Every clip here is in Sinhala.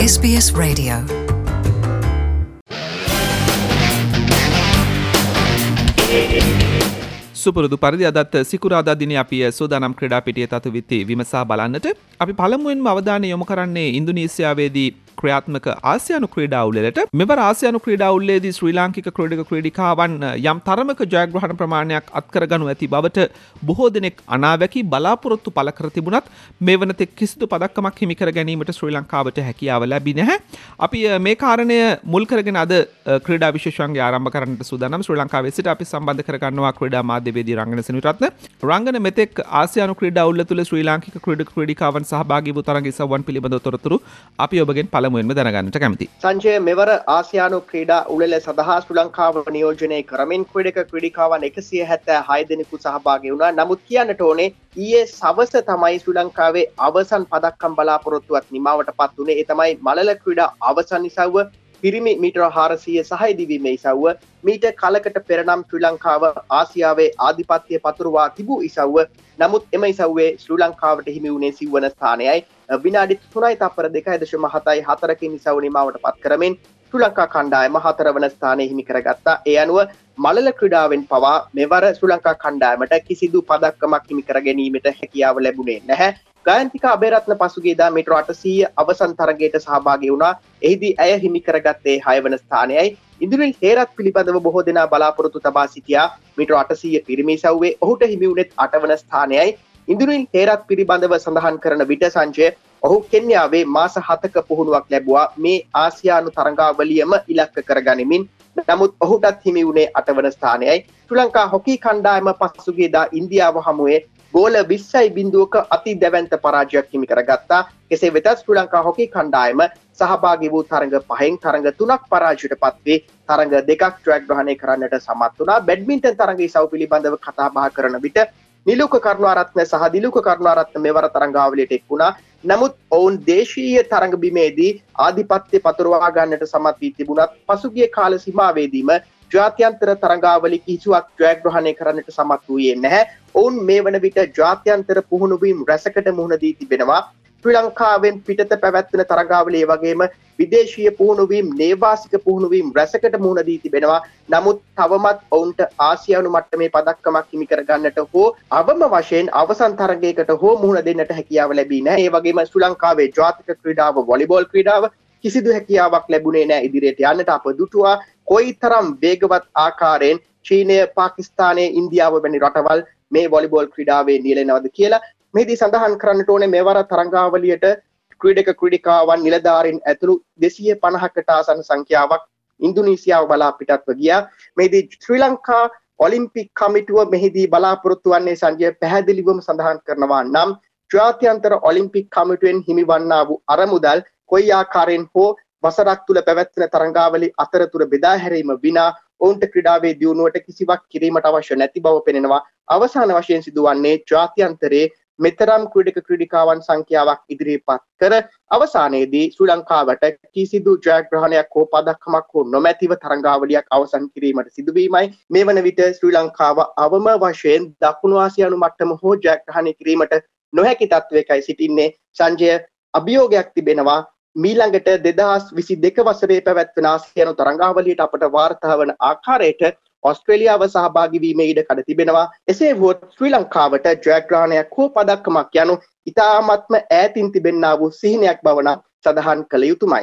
SBS Radio. සුපුරුදු පරිදි අදත් සිකුරාදා දිනේ අපි සෝදානම් ක්‍රීඩා පිටියේ තතු විත්ති විමසා බලන්නට අපි පළමුවෙන්ම අවධානය යොමු කරන්නේ ඉන්දුනීසියාවේදී ක්‍රියාත්මක ආසියානු ක්‍රීඩා උළෙලට. මෙවර ආසියානු ක්‍රීඩා උළෙලේදී ශ්‍රී ලාංකික ක්‍රීඩක ක්‍රීඩිකාවන් යම් තරමක ජයග්‍රහණ ප්‍රමාණයක් අත්කරගනු ඇති බවට බොහෝ දෙනෙක් අනාවැකි බලාපොරොත්තු පළ කර තිබුණත් මේ වනතෙක් කිසිදු පදක්කමක් හිමි කර ගැනීමට ශ්‍රී ලංකාවට හැකියාව ලැබි නැහැ. අපි මේ කාරණය මුල් කරගෙන අද ක්‍රීඩා විශේෂාංගය ආරම්භ කරන්නට සූදානම්. ශ්‍රී ලංකාවේ සිට අපි සම්බන්ධ කරගන්නවා ක්‍රීඩා මාධ්‍යවේදී රංගන සෙනවිරත්න. රංගන මෙතෙක් ආසියානු ක්‍රීඩා උළෙල තුළ ශ්‍රී ලාංකික ක්‍රීඩක ක්‍රීඩිකාවන් සහභාගී වූ තරඟ ඉසව්වන් පිළිබඳව තොරතුරු අපි ඔබගෙන් පළමුවෙන්ම දැනගන්නට කැමතියි. සංජය, මෙවර ආසියානු ක්‍රීඩා උළෙල සඳහා ශ්‍රී ලංකාව නියෝජනය කරමින් ක්‍රීඩක ක්‍රීඩිකාවන් 176 දෙනෙකු සහභාගී වුණා. නමුත් කියන්නට ඕනේ ඊයේ සවස තමයි ශ්‍රී ලංකාවේ අවසන් පදක්කම් බලාපොරොත්තුවත් නිමාවට පත් වුණේ. ඒ තමයි මලල ක්‍රීඩා අවසන් ඉසව්ව, පිරිමි මීටර 400 සහ දිවීමේ ඉසව්ව. මීට කලකට පෙර නම් ශ්‍රී ලංකාව ආසියාවේ ආධිපත්‍ය පතුරවා තිබූ ඉසව්ව. නමුත් එම ඉසව්වේ ශ්‍රී ලංකාවට හිමි වුණේ සිව්වන ස්ථානයයි. විනාඩි 3යි තප්පර 2.74කින් ඉසව් නිමාවට පත් කරමින් ශ්‍රී ලංකා කණ්ඩායම 4 වන ස්ථානය හිමි කරගත්තා. ඒ අනුව මලල ක්‍රීඩාවෙන් පවා මෙවර ශ්‍රී ලංකා කණ්ඩායමට කිසිදු පදක්කමක් හිමි කර ගැනීමට හැකියාව ලැබුණේ නැහැ. ගායන්තිකා අබේරත්න පසුගියදා මීටර 800 අවසන් තරගයට සහභාගී වුණා. එහිදී ඇය හිමි කරගත්තේ 6 වන ස්ථානයයි. ඉන්දුනිල් හේරත් පිළිබඳව බොහෝ දෙනා බලාපොරොත්තු තබා සිටියා. මීටර 800 පිරිමි ඉසව්වේ ඔහුට හිමි වුණෙත් 8 වන ස්ථානයයි. ඉන්දුනිල් හේරත් පිළිබඳව සඳහන් කරන විට සංජය, ඔහු කෙන්යාවේ මාස 7ක පුහුණුවක් ලැබුවා මේ ආසියානු තරඟාවලියම ඉලක්ක කරගනිමින්. නමුත් ඔහුටත් හිමි වුණේ 8 වන ස්ථානයයි. ශ්‍රී ලංකා හොකී කණ්ඩායම පසුගියදා ඉන්දියාව හමුවේ ගෝල 20.0ක අති දැවැන්ත පරාජයක් හිමි කරගත්තා. කෙසේ වෙතත් ශ්‍රී ලංකා හොකී කණ්ඩායම සහභාගී වූ තරඟ 5න් තරඟ 3ක් පරාජයට පත්වේ තරඟ 2ක් ජයග්‍රහණය කරන්නට සමත් වුණා. බැඩ්මින්ටන් තරඟ ඉසව් පිළිබඳව කතා බහ කරන විට නිලුක කරුණාරත්න සහ දිලුක කරුණාරත්න මෙවර තරඟාවලියට එක් වුණා. නමුත් ඔවුන් දේශීය තරඟ බිමේදී ආධිපත්‍ය පතුරවා ගන්නට සමත් වී තිබුණත් පසුගිය කාල සීමාවේදීම ජාත්‍යන්තර තරඟාවලි කිසිවක් ජයග්‍රහණය කරන්නට සමත් වූයේ නැහැ. ඔවුන් මේ වන විට ජාත්‍යන්තර පුහුණුවීම් රැසකට මුහුණ දී තිබෙනවා. ශ්‍රී ලංකාවෙන් පිටත පැවැත්වෙන තරඟාවලිය වගේම විදේශීය පුහුණුවීම්, නේවාසික පුහුණුවීම් රැසකට මුහුණ දී තිබෙනවා. නමුත් තවමත් ඔවුන්ට ආසියානු මට්ටමේ පදක්කමක් හිමි කර ගන්නට හෝ අවම වශයෙන් අවසන් තරගයකට හෝ මුහුණ දෙන්නට හැකියාව ලැබී නැහැ. ඒ වගේම ශ්‍රී ලංකාවේ ජාතික ක්‍රීඩාව වොලිබෝල් ක්‍රීඩාව කිසිදු හැකියාවක් ලැබුණේ නැහැ ඉදිරියට යන්නට. අප දුටුවා කොයිතරම් වේගවත් ආකාරයෙන් චීනය, පාකිස්තානය, ඉන්දියාව වැනි රටවල් මේ වොලිබෝල් ක්‍රීඩාවේ නියැලෙනවද කියලා. මෙහිදී සඳහන් කරන්නට ඕනේ මෙවර තරඟාවලියට ක්‍රීඩක ක්‍රීඩිකාවන් නිලධාරීන් ඇතුළු 250කට ආසන්න සංඛ්‍යාවක් ඉන්දුනීසියාව බලා පිටත්ව ගියා. මෙහිදී ශ්‍රී ලංකා ඔලිම්පික් කමිටුව මෙහිදී බලාපොරොත්තු වන්නේ සංජය පැහැදිලිවම සඳහන් කරනවා නම් ජාත්‍යන්තර ඔලිම්පික් කමිටුවෙන් හිමිවන්නා වූ අරමුදල් කොයි ආකාරයෙන් හෝ වසරක් තුල පැවැත්වෙන තරඟාවලි අතරතුර බෙදා හැරීම විනා ඔවුන්ට ක්‍රීඩාවේ දියුණුවට කිසිවක් කිරීමට අවශ්‍ය නැති බව පෙනෙනවා. අවසාන වශයෙන් සිදුවන්නේ ජාත්‍යන්තරයේ මෙතරම් ක්‍රීඩක ක්‍රීඩිකාවන් සංඛ්‍යාවක් ඉදිරිපත් කර අවසානයේදී ශ්‍රී ලංකාවට කිසිදු ජයග්‍රහණයක් හෝ පදක්කමක් හෝ නොමැතිව තරඟාවලියක් අවසන් කිරීමට සිදුවීමයි. මේ වන විට ශ්‍රී ලංකාව අවම වශයෙන් දකුණු ආසියානු මට්ටම හෝ ජයග්‍රහණය කිරීමට නොහැකි තත්වයකයි සිටින්නේ. සංජය, අභියෝගයක් තිබෙනවා මීළඟට 2022 වසරේ පැවැත්වෙන ආසියානු තරඟාවලියට අපට වාර්තා වන ආකාරයට ඔස්ට්‍රේලියාව සහභාගී වීමේ ඉඩ කඩ තිබෙනවා. එසේ වුවොත් ශ්‍රී ලංකාවට ජයග්‍රහණයක් හෝ පදක්කමක් යනු ඉතාමත්ම ඈතින් තිබෙන්නා වූ සිහිනයක් බව නම් සඳහන් කළ යුතුමයි.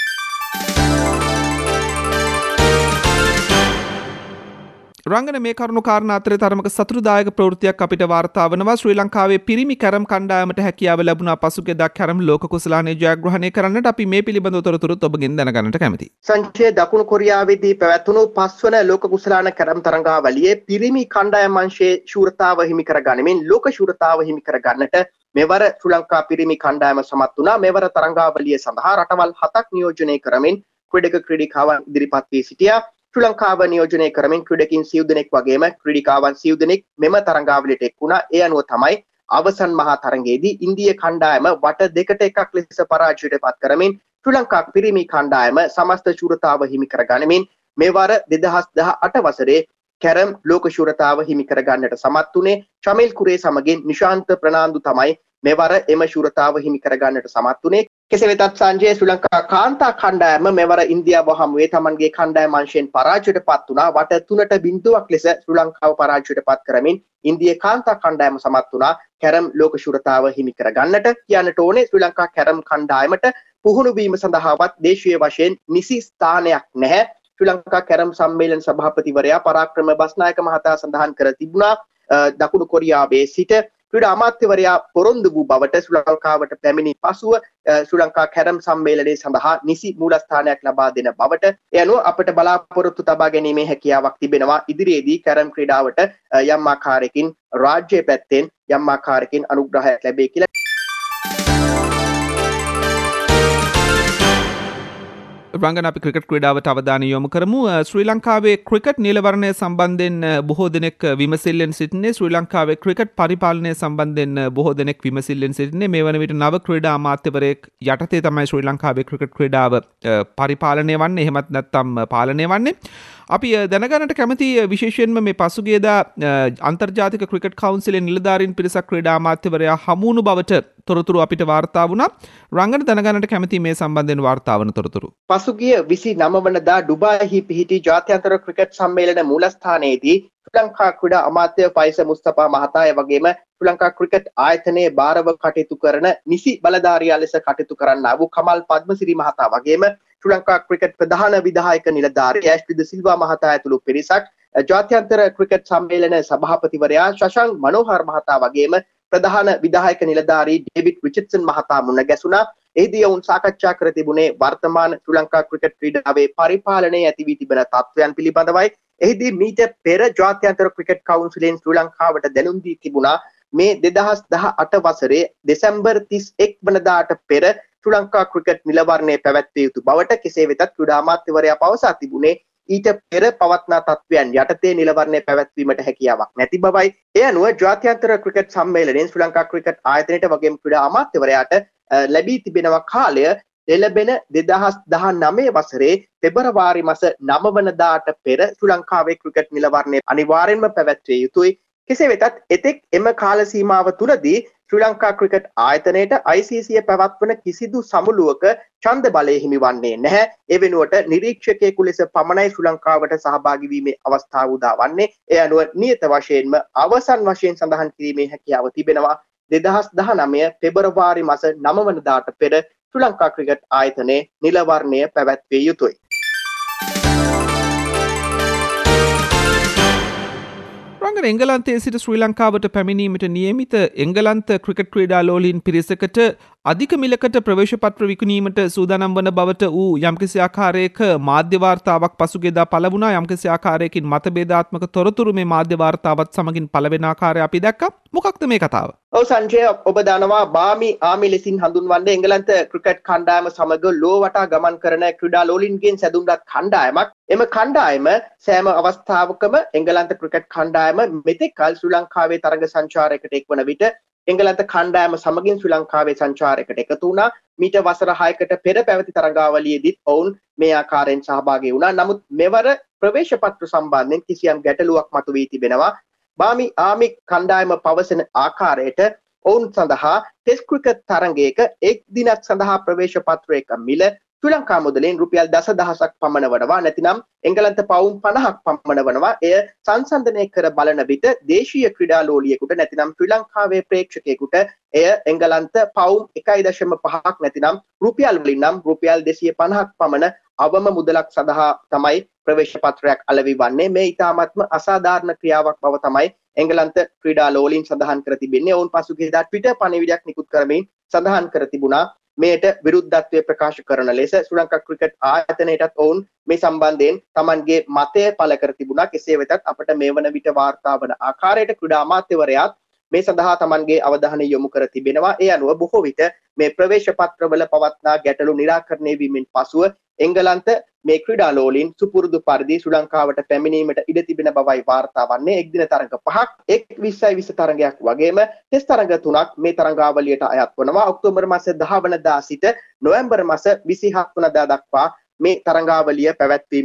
රංගන මේ කරුණු කාරණා අතරේ තරමක සතුටුදායක ප්‍රවෘත්තියක් අපිට වාර්තා වෙනවා. ශ්‍රී ලංකාවේ පිරිමි කැරම් කණ්ඩායමට හැකියාව ලැබුණා පසුගියදා කැරම් ලෝක කුසලානේ ජයග්‍රහණය කරන්නට. අපි මේ පිළිබඳව තොරතුරුත් ඔබගෙන් දැනගන්නට කැමතියි. සංජය, දකුණු කොරියාවේදී පැවැත්වුණු 5 වන ලෝක කුසලාන කැරම් තරඟාවලියේ පිරිමි කණ්ඩායම් අංශයේ ශූරතාව හිමි කර ගනිමින් ලෝක ශූරතාව හිමි කර ගන්නට මෙවර ශ්‍රී ලංකා පිරිමි කණ්ඩායම සමත් වුණා. මෙවර තරඟාවලිය සඳහා රටවල් 7ක් නියෝජනය කරමින් ක්‍රීඩක ක්‍රීඩිකාවන් ඉදිරිපත් වී සිටියා. ශ්‍රී ලංකාව නියෝජනය කරමින් ක්‍රීඩකින් 100 දෙනෙක් වගේම ක්‍රීඩිකාවන් 100 දෙනෙක් මෙම තරඟාවලියට එක් වුණා. ඒ අනුව තමයි අවසන් මහා තරඟයේදී ඉන්දිය කණ්ඩායම වට 2-1 ලෙස පරාජයට පත් කරමින් ශ්‍රී ලංකා පිරිමි කණ්ඩායම සමස්ත ශූරතාව හිමි කර ගනිමින් මෙවර 2018 වසරේ කැරම් ලෝක ශූරතාව හිමි කරගන්නට සමත් වුණේ. චමිල් කුරේ සමගින් නිශාන්ත ප්‍රනාන්දු තමයි මෙවර එම ශූරතාව හිමි කරගන්නට සමත් වුණේ. කෙසේ වෙතත් සංජය ශ්‍රී ලංකා කාන්තා කණ්ඩායම මෙවර ඉන්දියාව හමුවේ තමන්ගේ කණ්ඩායම අංශයෙන් පරාජයට පත් වුණා. වට 3-0ක් ලෙස ශ්‍රී ලංකාව පරාජයට පත් කරමින් ඉන්දියා කාන්තා කණ්ඩායම සමත් වුණා කැරම් ලෝක ශූරතාව හිමි කරගන්නට. කියන්නට ඕනේ ශ්‍රී ලංකා කැරම් කණ්ඩායමට පුහුණු වීම සඳහාවත් දේශීය වශයෙන් නිසි ස්ථානයක් නැහැ. ශ්‍රී ලංකා කැරම් සම්මේලන සභාපතිවරයා පරාක්‍රම බස්නායක මහතා සඳහන් කර තිබුණා දකුණු කොරියාවේ සිට ක්‍රීඩා අමාත්‍යවරයා පොරොන්දු වූ බවට ශ්‍රී ලංකාවට පැමිණි පසුව ශ්‍රී ලංකා කැරම් සම්මේලනයේ සඳහා නිසි මූලස්ථානයක් ලබා දෙන බවට ඒ අනුව අපට බලාපොරොත්තු තබා ගැනීමේ හැකියාවක් තිබෙනවා. ඉදිරියේදී කැරම් ක්‍රීඩාවට යම් ආකාරයකින් රාජ්‍ය පැත්තෙන් යම් ආකාරයකින් අනුග්‍රහයක් ලැබේ කියලා. රංගන අපි ක්‍රිකට් ක්‍රීඩාවට අවධානය යොමු කරමු. ශ්‍රී ලංකාවේ ක්‍රිකට් නිලවරණය සම්බන්ධයෙන් බොහෝ දෙනෙක් විමසිල්ලෙන් සිටින්නේ. ශ්‍රී ලංකාවේ ක්‍රිකට් පරිපාලනය සම්බන්ධයෙන් බොහෝ දෙනෙක් විමසිල්ලෙන් සිටින්නේ. මේ වන විට නව ක්‍රීඩා අමාත්‍යවරයෙක් යටතේ තමයි ශ්‍රී ලංකාවේ ක්‍රිකට් ක්‍රීඩාව පරිපාලනය වන්නේ. එහෙමත් නැත්නම් පාලනය වන්නේ. අපි දැනගන්නට කැමති විශේෂයෙන්ම මේ පසුගියදා අන්තර්ජාතික ක්‍රිකට් කවුන්සිලේ නිලධාරීන් පිරිසක් ක්‍රීඩා අමාත්‍යවරයා හමු වුණු බවට තොරතුරු අපිට වාර්තා වුණා. රංගන දැනගන්නට කැමති මේ සම්බන්ධයෙන් වාර්තා වන තොරතුරු. පසුගිය 29 වනදා ඩුබායිහි පිහිටි ජාත්‍යන්තර ක්‍රිකට් සම්මේලන මූලස්ථානයේදී ශ්‍රී ලංකා ක්‍රීඩා අමාත්‍ය ෆයිස මුස්තෆා මහතා වගේම ශ්‍රී ලංකා ක්‍රිකට් ආයතනයේ භාරව කටයුතු කරන නිසි බලධාරියා ලෙස කටයුතු කරන්නා වූ කමල් පද්මසිරි මහතා වගේම ශ්‍රී ලංකා ක්‍රිකට් ප්‍රධාන විධායක නිලධාරී ඇෂ්ලි ද සිල්වා මහතා ඇතුළු පිරිසක් ජාත්‍යන්තර ක්‍රිකට් සම්මේලන සභාපතිවරයා ශශාංක් මනෝහර් මහතා වගේම ප්‍රධාන විධායක නිලධාරී ඩේවිඩ් රිචඩ්සන් මහතා මුණ ගැසුණා. එහිදී ඔවුන් සාකච්ඡා කර තිබුණේ වර්තමාන ශ්‍රී ලංකා ක්‍රිකට් ක්‍රීඩාවේ පරිපාලනයේ ඇති වී තිබෙන තත්ත්වයන් පිළිබඳවයි. එහිදී මීට පෙර ජාත්‍යන්තර ක්‍රිකට් කවුන්සිලෙන් ශ්‍රී ලංකාවට දැනුම් දී තිබුණා මේ 2018 වසරේ දෙසැම්බර් 31 වනදාට පෙර ශ්‍රී ලංකා ක්‍රිකට් නිලවරණය පැවැත්විය යුතු බවට. කෙසේ වෙතත් ක්‍රීඩා අමාත්‍යවරයා පවසා තිබුණේ ඊට පෙර පවත්නා තත්ත්වයන් යටතේ නිලවරණය පැවැත්වීමට හැකියාවක් නැති බවයි. ඒ අනුව ජාත්‍යන්තර ක්‍රිකට් සම්මේලනයෙන් ශ්‍රී ලංකා ක්‍රිකට් ආයතනයට වගේම ක්‍රීඩා අමාත්‍යවරයාට ලැබී තිබෙනවා කාලය එළඹෙන 2019 වසරේ පෙබරවාරි මාස 9 වනදාට පෙර ශ්‍රී ලංකාවේ ක්‍රිකට් නිලවරණය අනිවාර්යෙන්ම පැවැත්විය යුතුයි. කෙසේ වෙතත් එතෙක් එම කාල සීමාව තුලදී ශ්‍රී ලංකා ක්‍රිකට් ආයතනයට ICC පැවැත්වන කිසිදු සමුළුවක ඡන්ද බලය හිමි වන්නේ නැහැ. ඒ වෙනුවට නිරීක්ෂකයෙකු ලෙස පමණයි ශ්‍රී ලංකාවට සහභාගී වීමේ අවස්ථාව උදා වන්නේ. ඒ අනුව නියත වශයෙන්ම අවසන් වශයෙන් සඳහන් කිරීමේ හැකියාව තිබෙනවා 2019 පෙබරවාරි මාස 9 වනදාට පෙර ශ්‍රී ලංකා ක්‍රිකට් ආයතනයේ නිලවරණය පැවැත්විය යුතුයි. රංගන එංගලන්තයේ සිට ශ්‍රී ලංකාවට පැමිණීමට නියමිත එංගලන්ත ක්‍රිකට් ක්‍රීඩා ලෝලීන් පිරිසකට අධික මිලකට ප්‍රවේශ පත්‍ර විකුණීමට සූදානම් වන බවට ඌ යම්කිසි ආකාරයක මාධ්‍ය වාර්තාවක් පසුගියදා පළ වුණා. යම්කිසි ආකාරයකින් මතභේදාත්මක තොරතුරු මේ මාධ්‍ය වාර්තාවත් සමගින් පළ වෙන ආකාරය අපි දැක්කා. මොකක්ද මේ කතාව? ඔව් සංජය, ඔබ දන්නවා බාමි ආමි ලෙසින් හඳුන්වන්නේ එංගලන්ත ක්‍රිකට් කණ්ඩායම සමග ලෝ වටා ගමන් කරන ක්‍රීඩා ලෝලීන්ගෙන් සැදුම්ලත් කණ්ඩායමක්. එම කණ්ඩායම සෑම අවස්ථාවකම එංගලන්ත ක්‍රිකට් කණ්ඩායම මෙතෙක් කල ශ්‍රී ලංකාවේ තරග සංචාරයකට එක්වන විට එංගලන්ත කණ්ඩායම සමගින් ශ්‍රී ලංකාවේ සංචාරයකට එකතු වුණා. මීට වසර 6කට පෙර පැවති තරගාවලියේදීත් ඔවුන් මේ ආකාරයෙන් සහභාගී වුණා. නමුත් මෙවර ප්‍රවේශ පත්‍ර සම්බන්ධයෙන් කිසියම් ගැටලුවක් මතුවී තිබෙනවා. බාමි ආමි කණ්ඩායම පවසන ආකාරයට ඔවුන් සඳහා ටෙස්ට් ක්‍රිකට් තරගයක එක් දිනක් සඳහා ප්‍රවේශ පත්‍රයක මිල ශ්‍රී ලංකා මුදලෙන් රුපියල් 10,000ක් පමණ වනවා. නැතිනම් එංගලන්ත පවුම් 50ක් පමණ වනවා. එය සංසන්දනය කර බලන විට දේශීය ක්‍රීඩා ලෝලියෙකුට නැතිනම් ශ්‍රී ලංකාවේ ප්‍රේක්ෂකයෙකුට එය එංගලන්ත පවුම් 1.5ක් නැතිනම් රුපියල් වලින් නම් රුපියල් 250ක් පමණ අවම මුදලක් සඳහා තමයි ප්‍රවේශ පත්‍රයක් අලෙවි වන්නේ. මේ ඉතාමත්ම අසාධාරණ ක්‍රියාවක් බව තමයි එංගලන්ත ක්‍රීඩා ලෝලීන් සඳහන් කර තිබෙන්නේ. ඔවුන් පසුගියදා ට්විටර් පණිවිඩයක් නිකුත් කරමින් සඳහන් කර තිබුණා මේට විරුද්ධත්වය ප්‍රකාශ කරන ලෙස. ශ්‍රී ලංකා ක්‍රිකට් ආයතනයටත් ඔවුන් මේ සම්බන්ධයෙන් තමන්ගේ මතය පළ කර තිබුණා. කෙසේ වෙතත් අපට මේ වන විට වාර්තා වන ආකාරයට ක්‍රීඩා අමාත්‍යවරයාත් මේ සඳහා තමන්ගේ අවධානය යොමු කර තිබෙනවා. ඒ අනුව බොහෝ විට මේ ප්‍රවේශ පත්‍රවල පවත්නා ගැටලු निराකරණය වීමෙන් පසුව එංගලන්ත මේ ක්‍රීඩා ලෝලීන් සුපුරුදු පරිදි ශ්‍රී ලංකාවට පැමිණීමට ඉඩ තිබෙන බවයි වාර්තා වන්නේ. එක් දින තරඟ 5ක්, එක් 20 තරඟයක් වගේම ටෙස්ට් තරඟ 3ක් මේ තරඟාවලියට අයත් වනවා. ඔක්තෝබර් මාස 10 වනදා සිට නොවැම්බර් මාස 27 වනදා දක්වා මේ තරඟාවලිය පැවැත්වීමට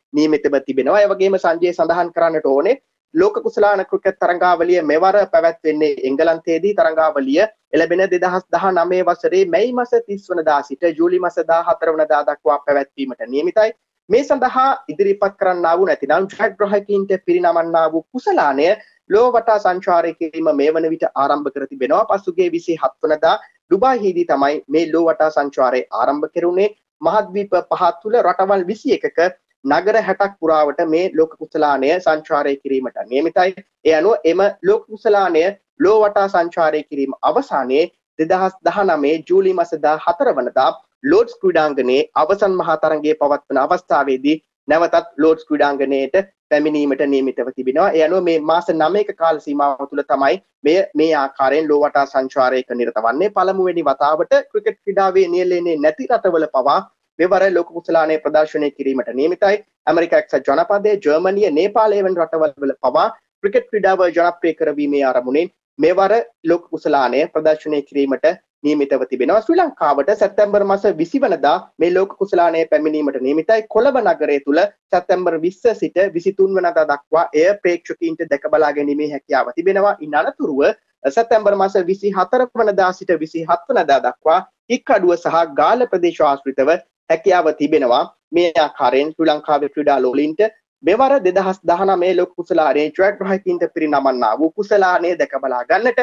නියමිතව තිබෙනවා. ඒ වගේම සංජය සඳහන් කරන්නට ඕනේ ලෝක කුසලාන ක්‍රිකට් තරඟාවලිය මෙවර පැවැත්වෙන්නේ එංගලන්තයේදී. තරඟාවලිය එළඹෙන 2019 වසරේ මැයි මාස 30 වනදා සිට ජූලි මාස 14 වනදා දක්වා පැවැත්වීමට නියමිතයි. මේ සඳහා ඉදිරිපත් කරන්නා වූ නැතිනම් ජයග්‍රාහකයින්ට පිරිනමන්නා වූ කුසලානය ලෝ වටා සංචාරය කිරීම මේ වන විට ආරම්භ කර තිබෙනවා. පසුගිය 27 වනදා ඩුබායිහිදී තමයි මේ ලෝ වටා සංචාරය ආරම්භ කෙරුණේ. මහද්වීප පහ තුළ රටවල් 21ක නගර 60ක් පුරාවට මේ ලෝක කුසලානය සංචාරය කිරීමට නියමිතයි. ඒ අනුව එම ලෝක කුසලානය ලෝ වටා සංචාරය කිරීම අවසානයේ 2019 ජූලි මාස 14 වනදා ලෝඩ්ස් ක්‍රීඩාංගණයේ අවසන් මහා තරඟයේ පවත්වන අවස්ථාවේදී නැවතත් ලෝඩ්ස් ක්‍රීඩාංගණයට පැමිණීමට නියමිතව තිබෙනවා. ඒ අනුව මේ මාස 9ක කාල සීමාව තුළ තමයි මේ ආකාරයෙන් ලෝ වටා සංචාරයක නිරත වන්නේ. පළමුවෙනි වතාවට ක්‍රිකට් ක්‍රීඩාවේ නියැලෙන්නේ නැති රටවල පවා මෙවර ලෝක කුසලානය ප්‍රදර්ශනය කිරීමට නියමිතයි. ඇමරිකා එක්සත් ජනපදය, ජර්මනිය, නේපාලය වැනි රටවල් පවා ක්‍රිකට් ක්‍රීඩාව ජනප්‍රිය කරවීමේ ආරමුණෙන් මෙවර ලෝක කුසලානය ප්‍රදර්ශනය කිරීමට නියමිතව තිබෙනවා. ශ්‍රී ලංකාවට සැප්තැම්බර් මාස 20 වනදා මේ ලෝක කුසලානය පැමිණීමට නියමිතයි. කොළඹ නගරය තුල සැප්තැම්බර් 20 සිට 23 වනදා දක්වා එය ප්‍රේක්ෂකීන්ට දැක බලා ගැනීමේ හැකියාව තිබෙනවා. ඉන් අනතුරුව සැප්තැම්බර් මාස 24 වනදා සිට 27 වනදා දක්වා හික්කඩුව සහ ගාල්ල ප්‍රදේශ ආශ්‍රිතව හැකියාව තිබෙනවා. මේ ආකාරයෙන් ශ්‍රී ලංකාවේ ක්‍රීඩා ලෝලීන්ට මෙවර 2019 ලෝක කුසලානයේ ජයග්‍රාහකීන්ට පිරිනමන්නා වූ කුසලානය දැක බලා ගන්නට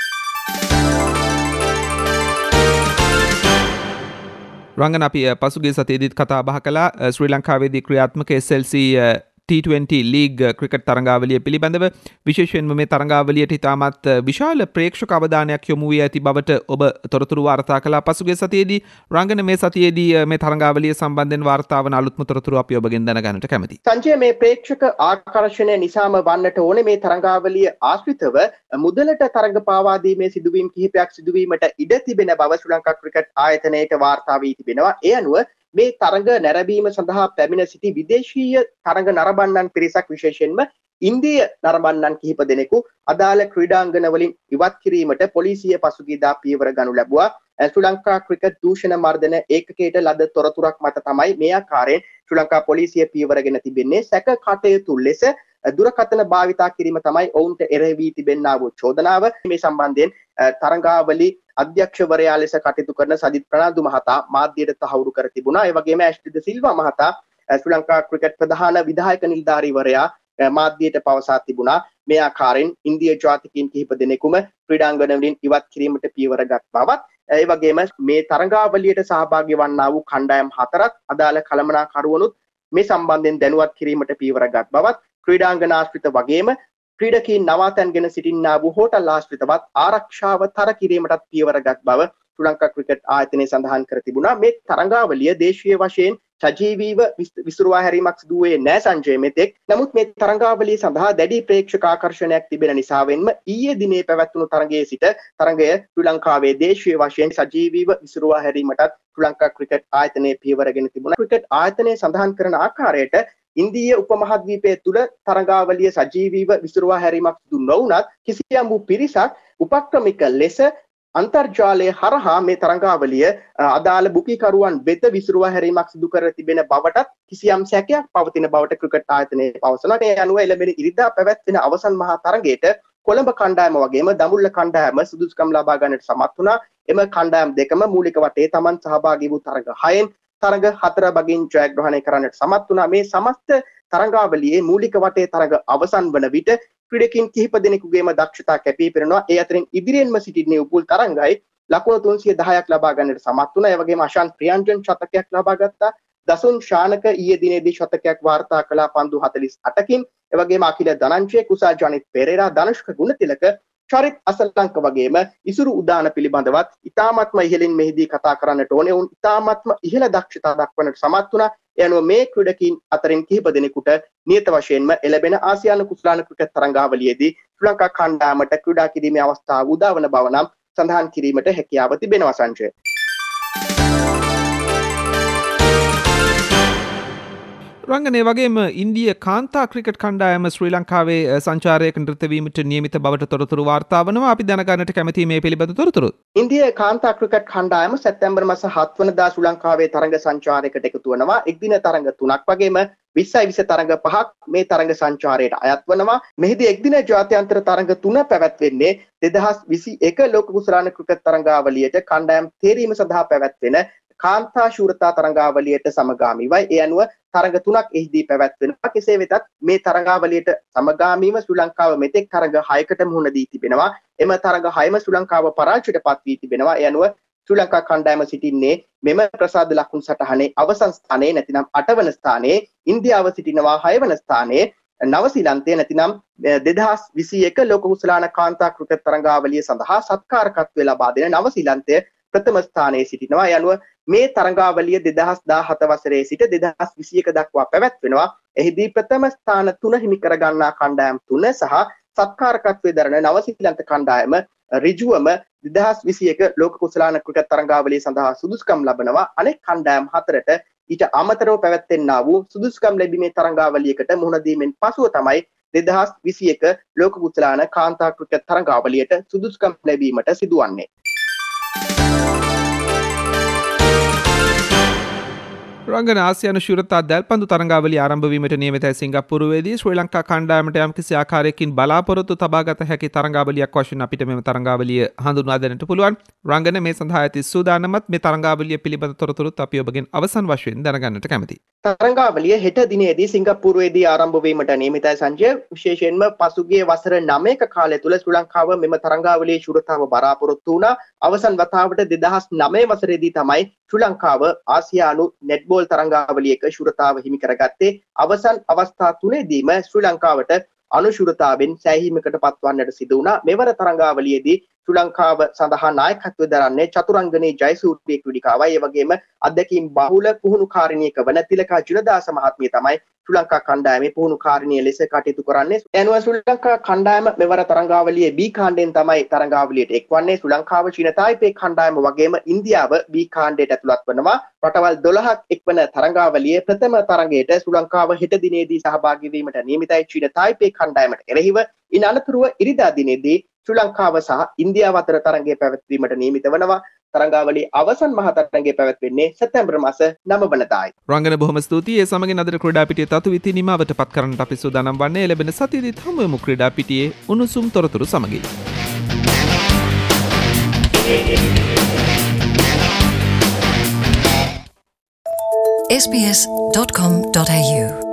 රංගන අපි පසුගිය සතියේදීත් කතා බහ කළා ශ්‍රී ලංකාවේදී ක්‍රියාත්මක SLC T20 ලීග් ක්‍රිකට් තරඟාවලිය පිළිබඳව. විශේෂයෙන්ම මේ තරඟාවලියට ඉතාමත් විශාල ප්‍රේක්ෂක අවධානයක් යොමු වී ඇති බවට ඔබ තොරතුරු වාර්තා කළා පසුගිය සතියේදී. රංගන මේ සතියේදී මේ තරඟාවලිය සම්බන්ධයෙන් වාර්තා වන අලුත්ම තොරතුරු අපි ඔබගෙන් දැනගන්නට කැමැතියි. සංජය, මේ ප්‍රේක්ෂක ආකර්ෂණය නිසාම වන්නට ඕනේ මේ තරඟාවලිය ආශ්‍රිතව මුදලට තරඟ පාවා දීමේ සිදුවීම් කිහිපයක් සිදුවීමට ඉඩ තිබෙන බව ශ්‍රී ලංකා ක්‍රිකට් ආයතනයට වාර්තා වී තිබෙනවා. ඒ අනුව මේ තරඟ නැරඹීම සඳහා පැමිණ සිටි විදේශීය තරඟ නරඹන්නන් පිරිසක්, විශේෂයෙන්ම ඉන්දීය නරඹන්නන් කිහිප දෙනෙකු අදාළ ක්‍රීඩාංගන වලින් ඉවත් කිරීමට පොලිසිය පසුගියදා පියවර ගනු ලැබුවා. ශ්‍රී ලංකා ක්‍රිකට් දූෂණ මර්දන ඒකකයට ලද තොරතුරක් මත තමයි මේ ආකාරයෙන් ශ්‍රී ලංකා පොලිසිය පියවරගෙන තිබෙන්නේ. සැක කටයුතු ලෙස දුරකථන භාවිතා කිරීම තමයි ඔවුන්ට එරෙහි තිබෙන්නා වූ චෝදනාව. මේ සම්බන්ධයෙන් තරඟාවලි අධ්‍යක්ෂවරයා ලෙස කටයුතු කරන සජිත් ප්‍රනාන්දු මහතා මාධ්‍යයට තහවුරු කර තිබුණා. ඒ වගේම ඇෂ්ලි ද සිල්වා මහතා ශ්‍රී ලංකා ක්‍රිකට් ප්‍රධාන විධායක නිලධාරීවරයා මාධ්‍යයට පවසා තිබුණා මේ ආකාරයෙන් ඉන්දිය ජාතිකයින් කිහිප දෙනෙකුම ක්‍රීඩාංගන වලින් ඉවත් කිරීමට පියවර ගත් බවත්, ඒ වගේම මේ තරඟාවලියට සහභාගී වන්නා වූ කණ්ඩායම් හතරක් අදාළ කළමනාකරුවනුත් මේ සම්බන්ධයෙන් දැනුවත් කිරීමට පියවර ගත් බවත්, ක්‍රීඩාංගන ආශ්‍රිත වගේම ක්‍රීඩකීන් නවාතැන්ගෙන සිටින්නා වූ හෝටල් ආශ්‍රිතවත් ආරක්ෂාව තර කිරීමටත් පියවර ගත් බව ශ්‍රී ලංකා ක්‍රිකට් ආයතනය සඳහන් කර තිබුණා. මේ තරඟාවලිය දේශීය වශයෙන් සජීවීව විසුරුවා හැරීමක් සිදු වූයේ නැහැ සංජය මෙතෙක්. නමුත් මේ තරඟාවලිය සඳහා දැඩි ප්‍රේක්ෂක ආකර්ෂණයක් තිබෙන නිසාවෙන්ම ඊයේ දිනේ පැවැත්වුණු තරඟයේ සිට තරඟය ශ්‍රී ලංකාවේ දේශීය වශයෙන් සජීවීව විසුරුවා හැරීමටත් ශ්‍රී ලංකා ක්‍රිකට් ආයතනය පියවරගෙන තිබුණා. ක්‍රිකට් ආයතනය සඳහන් කරන ආකාරයට ඉන්දීය උපමහද්වීපය තුළ තරඟාවලිය සජීවීව විසුරුවා හැරීමක් සිදු නොවුනත් කිසියම් වූ පිරිසක් උපක්‍රමික ලෙස අන්තර්ජාලය හරහා මේ තරඟාවලිය අදාළ බුකිකරුවන් වෙත විසුරුවා හැරීමක් සිදු කර තිබෙන බවටත් කිසියම් සැකයක් පවතින බවට ක්‍රිකට් ආයතනය පවසනවා. ඒ අනුව එළඹෙන ඉරිදා පැවැත්වෙන අවසන් මහා තරගයට කොළඹ කණ්ඩායම වගේම දඹුල්ල කණ්ඩායම සුදුසුකම් ලබා ගන්නට සමත් වුණා. එම කණ්ඩායම් දෙකම මූලික වටේ Taman සහභාගී වූ තරග 6න් තරග 4 බගින් ජයග්‍රහණය කරන්නට සමත් වුණා. මේ සමස්ත තරඟාවලියේ මූලික වටේ තරග අවසන් වන විට ක්‍රීඩකින් කිහිප දෙනෙකුගේම දක්ෂතා කැපී පෙනෙනවා. ඒ අතරින් ඉදිරියෙන්ම සිටින්නේ උපුල් තරංගයි ලකුණු 310ක් ලබා ගන්නට සමත් වුණා. ඒ වගේම අශාන්ත් ප්‍රියන්ජන් ශතකයක් ලබා ගත්තා. දසුන් ශානක ඊයේ දිනේදී ශතකයක් වාර්තා කළා පන්දු 48කින්. ඒ වගේම අකිල ධනංජය, කුසා ජනිත් පෙරේරා, ධනුෂ්ක ගුණතිලක, චරිත් අසලංක වගේම ඉසුරු උදාන පිළිබඳවත් ඉතාමත්ම ඉහළින් මෙහිදී කතා කරන්නට ඕනේ. උන් ඉතාමත්ම ඉහළ දක්ෂතා දක්වන්නට සමත් වුණා. ඒ අනුව මේ ක්‍රීඩකීන් අතරින් කිහිප දෙනෙකුට නියත වශයෙන්ම එළඹෙන ආසියානු කුසලාන ක්‍රිකට් තරඟාවලියේදී ශ්‍රී ලංකා කණ්ඩායමට ක්‍රීඩා කිරීමේ අවස්ථාව උදා වන බව නම් සඳහන් කිරීමට හැකියාව තිබෙනවා සංජය. රංගනය වගේම ඉන්දිය කාන්තා ක්‍රිකට් කණ්ඩායම ශ්‍රී ලංකාවේ සංචාරයක නිරතවීමට නියමිත බවට තොරතුරු වාර්තා වනවා. අපි දැනගන්නට කැමැති මේ පිළිබඳ තොරතුරු. ඉන්දිය කාන්තා ක්‍රිකට් කණ්ඩායම සැප්තැම්බර් මාස 7 වෙනිදා ශ්‍රී ලංකාවේ තරඟ සංචාරයකට එකතු වෙනවා. එක් දින තරඟ 3ක් වගේම 20 තරඟ 5ක් මේ තරඟ සංචාරයට අයත් වනවා. මෙහිදී එක් දින ජාත්‍යන්තර තරඟ 3 පැවැත්වෙන්නේ 2021 ලෝක කුසලාන ක්‍රිකට් තරඟාවලියට කණ්ඩායම් තේරීම සඳහා පැවැත්වෙන කාන්තා ශූරතා තරඟාවලියට සමගාමීවයි. ඒ අනුව තරඟ 3ක් එහිදී පැවැත්වෙනවා. කෙසේ වෙතත් මේ තරඟාවලියට සමගාමීව ශ්‍රී ලංකාව මෙතෙක් තරඟ 6කට මුහුණ දී තිබෙනවා. එම තරඟ 6ම ශ්‍රී ලංකාව පරාජයට පත් වී තිබෙනවා. ඒ අනුව ශ්‍රී ලංකා කණ්ඩායම සිටින්නේ මෙම ප්‍රසාද ලකුණු සටහනේ අවසන් ස්ථානයේ නැතිනම් 8 වන ස්ථානයේ. ඉන්දියාව සිටිනවා 6 වන ස්ථානයේ. නවසීලන්තය නැතිනම් 2021 ලෝක කුසලාන කාන්තා ක්‍රිකට් තරඟාවලිය සඳහා සත්කාරකත්වය ලබා දෙන නවසීලන්තය ප්‍රථම ස්ථානයේ සිටිනවා. ඒ අනුව මේ තරඟාවලිය 2017 වසරේ සිට 2021 දක්වා පැවැත්වෙනවා. එහිදී ප්‍රථම ස්ථාන 3 හිමි කර ගන්නා කණ්ඩායම් 3 සහ සත්කාරකත්වයේ දරන නවසීලන්ත කණ්ඩායම ඍජුවම 2021 ලෝක කුසලාන ක්‍රිකට් තරඟාවලිය සඳහා සුදුසුකම් ලබනවා. අනෙක් කණ්ඩායම් 4ට ඊට අමතරව පැවැත්වෙනා වූ සුදුසුකම් ලැබීමේ තරඟාවලියකට මුහුණ දීමෙන් පසුව තමයි 2021 ලෝක කුසලාන කාන්තා ක්‍රිකට් තරඟාවලියට සුදුසුකම් ලැබීමට සිදුවන්නේ. රංගන ආසියානු ශූරතා දැල්පන්දු තරඟාවලිය ආරම්භ වීමට නියමිතයි සිංගප්පූරුවේදී. ශ්‍රී ලංකා කණ්ඩායමට යම්කිසි ආකාරයකින් බලාපොරොත්තු තබාගත හැකි තරඟාවලියක් වශයෙන් අපිට මෙම තරඟාවලිය හඳුන්වා දෙන්නට පුළුවන්. රංගන මේ සඳහා ඇති සූදානමත් මේ තරඟාවලිය පිළිබඳ තොරතුරුත් අපි ඔබගෙන් අවසන් වශයෙන් දැනගන්නට කැමැතියි. තරඟාවලිය හෙට දිනේදී සිංගප්පූරුවේදී ආරම්භ වීමට නියමිතයි සංජය. විශේෂයෙන්ම පසුගිය වසර 9ක කාලය තුල ශ්‍රී ලංකාව මෙම තරඟාවලියේ ශූරතාව බලාපොරොත්තු වුණා. අවසන් වතාවට 2009 වසරේදී තමයි ශ්‍රී ලංකාව ආසියානු නෙට්බෝල් තරඟාවලියක ශූරතාව හිමි කරගත්තේ. අවසන් අවස්ථා 3දීම ශ්‍රී ලංකාවට අනුශූරතාවෙන් සෑහීමකට පත්වන්නට සිදු වුණා. මෙවර තරඟාවලියේදී ශ්‍රී ලංකාව සඳහා නායකත්වය දරන්නේ චතුරංගනේ ජයසූරිය ක්‍රීඩිකාවයි. ඒ වගේම අධ්‍යක්ීම් බහුල පුහුණුකාරිනියක වන තිලකා ජුනදාස මහත්මිය තමයි ශ්‍රී ලංකා කණ්ඩායමේ පුහුණුකාරිනිය ලෙස කටයුතු කරන්නේ. එනුව ශ්‍රී ලංකා කණ්ඩායම මෙවර තරඟාවලියේ B කාණ්ඩයෙන් තමයි තරඟාවලියට එක්වන්නේ. ශ්‍රී ලංකාව චීන තායිපේ කණ්ඩායම වගේම ඉන්දියාව B කාණ්ඩයට ඇතුළත් වෙනවා. රටවල් 12ක් එක්වන තරඟාවලියේ ප්‍රථම තරඟයට ශ්‍රී ලංකාව හෙට දිනේදී සහභාගී වීමට නියමිතයි චීන තායිපේ කණ්ඩායමට එරෙහිව. ඉන් අනතුරුව ඉරිදා දිනේදී ශ්‍රී ලංකාව සහ ඉන්දියාව අතර තරඟය පැවැත්වීමට නියමිත වනවා. තරඟාවලියේ අවසන් මහ තරඟය පැවැත්වෙන්නේ සැප්තැම්බර් මාස 9 වෙනිදායි. රංගන බොහොම ස්තුතියි. ඒ සමගින් අද ක්‍රීඩා පිටියේ තතු විති නිමාවට පත් කරන්නට අපි සූදානම් වන්නේ. ලැබෙන සතියේදී හමු වෙමු ක්‍රීඩා පිටියේ උණුසුම් තොරතුරු සමගින්. sbs.com.au